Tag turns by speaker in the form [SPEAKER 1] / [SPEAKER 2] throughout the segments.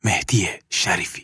[SPEAKER 1] مهدی شریفی.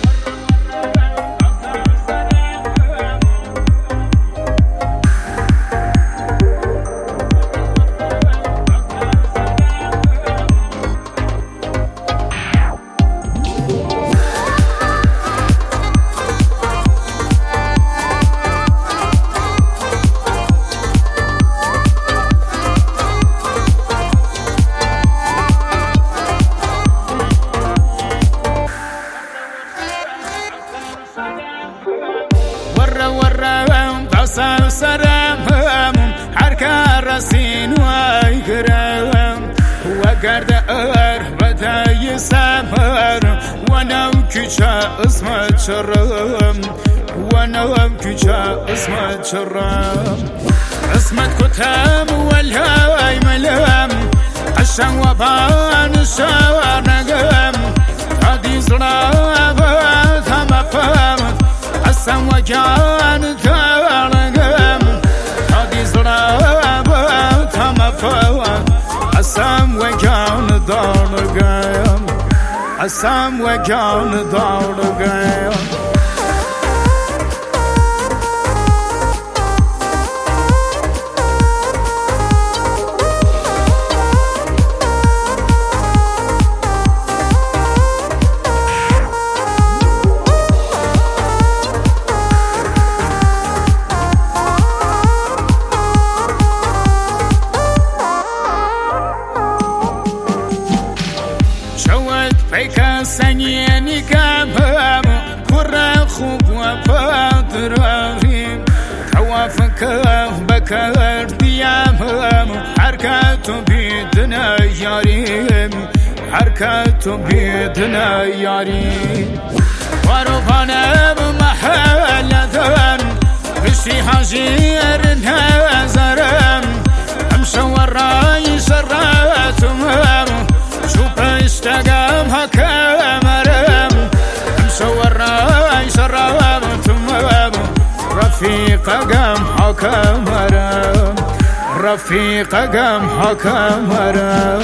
[SPEAKER 2] سرم هر که رسین وای کرم و کرده بتای سمر و نو کچه اسمت شرم و نو کچه اسمت شرم اسمت کتم والهای ملم عشان و بان شوار نگم هادی زرا باتم فهم اسم و جان اسم و جان دارگم پیک سنگینی کم پر خوب و پادریم توافق بکردیم حرکت بیدن یاریم حرکت بیدن یاریم وارفانم محلدن بشی حجیر نظرم امشور رای شراتم شوف اشتقام هكامرم مشور راي شرابتم رفيق قام هكامرم رفيق قام هكامرم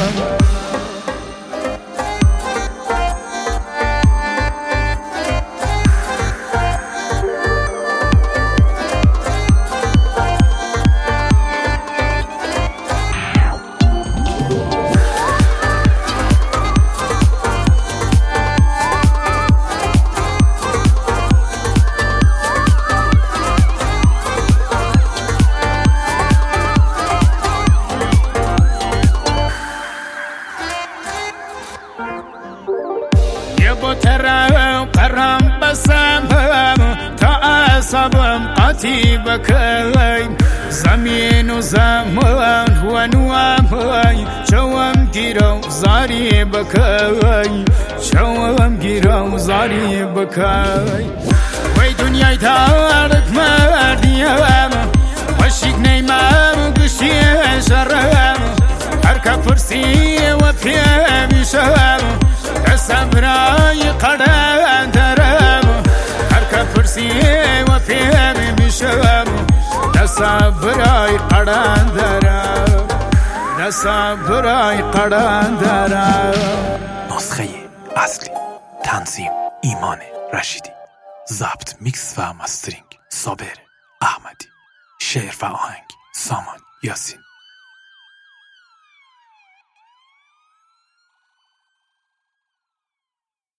[SPEAKER 2] ترى قرم بسام تعصبم قتيبك زمين وزمان ونوام شوام جيرو زاري بكاي شوام جيرو زاري بكاي وي دنيا تارك مرديام وشيك نيمام قشي شرام حركة فرسي وفي بشام صبراي قران درام حركة فرسي وفي بشام صبراي قران درام صبراي قران درام.
[SPEAKER 1] نسخه اصلی تنظیم ایمان رشیدی، ضبط میکس و مسترینگ صابر احمدی، شعر و آهنگ سامان یاسین.